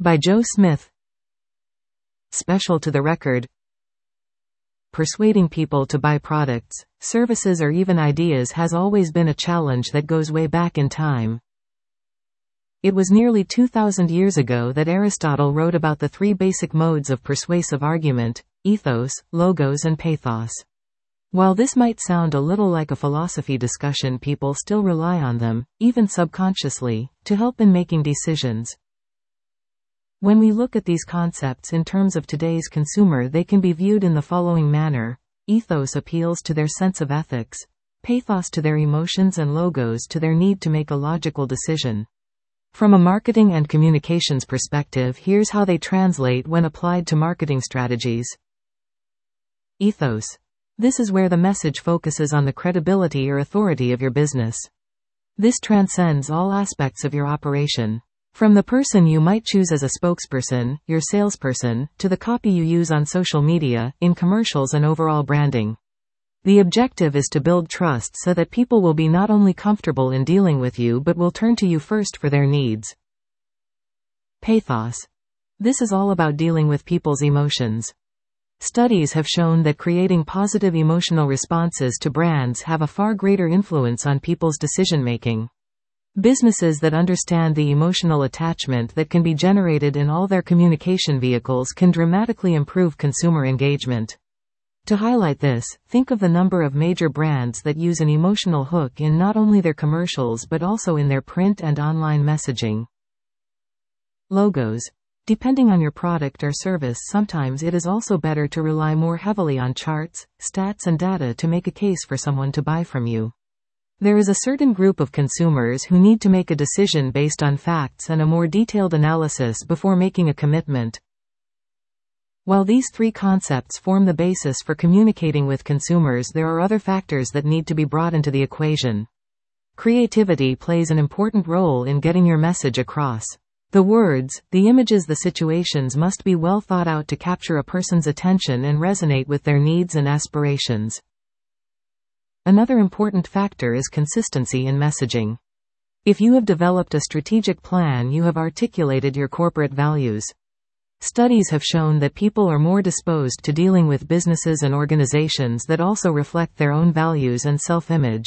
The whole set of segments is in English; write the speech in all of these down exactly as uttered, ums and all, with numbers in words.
By Joe Smith. Special to the record. Persuading people to buy products, services or even ideas has always been a challenge that goes way back in time. It was nearly two thousand years ago that Aristotle wrote about the three basic modes of persuasive argument: ethos, logos and pathos. While this might sound a little like a philosophy discussion, people still rely on them, even subconsciously, to help in making decisions. When we look at these concepts in terms of today's consumer, they can be viewed in the following manner. Ethos appeals to their sense of ethics, pathos to their emotions, and logos to their need to make a logical decision. From a marketing and communications perspective, here's how they translate when applied to marketing strategies. Ethos. This is where the message focuses on the credibility or authority of your business. This transcends all aspects of your operation. From the person you might choose as a spokesperson, your salesperson, to the copy you use on social media, in commercials and overall branding. The objective is to build trust so that people will be not only comfortable in dealing with you but will turn to you first for their needs. Pathos. This is all about dealing with people's emotions. Studies have shown that creating positive emotional responses to brands have a far greater influence on people's decision-making. Businesses that understand the emotional attachment that can be generated in all their communication vehicles can dramatically improve consumer engagement. To highlight this, think of the number of major brands that use an emotional hook in not only their commercials but also in their print and online messaging. Logos. Depending on your product or service, sometimes it is also better to rely more heavily on charts, stats and data to make a case for someone to buy from you. There is a certain group of consumers who need to make a decision based on facts and a more detailed analysis before making a commitment. While these three concepts form the basis for communicating with consumers, there are other factors that need to be brought into the equation. Creativity plays an important role in getting your message across. The words, the images, the situations must be well thought out to capture a person's attention and resonate with their needs and aspirations. Another important factor is consistency in messaging. If you have developed a strategic plan, you have articulated your corporate values. Studies have shown that people are more disposed to dealing with businesses and organizations that also reflect their own values and self-image.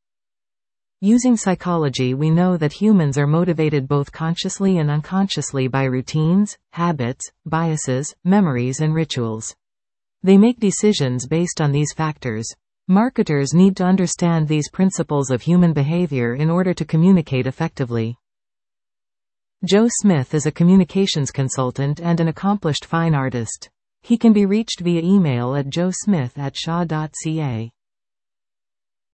Using psychology, we know that humans are motivated both consciously and unconsciously by routines, habits, biases, memories, and rituals. They make decisions based on these factors. Marketers need to understand these principles of human behavior in order to communicate effectively. Joe Smith is a communications consultant and an accomplished fine artist. He can be reached via email at joe smith at shaw dot c a.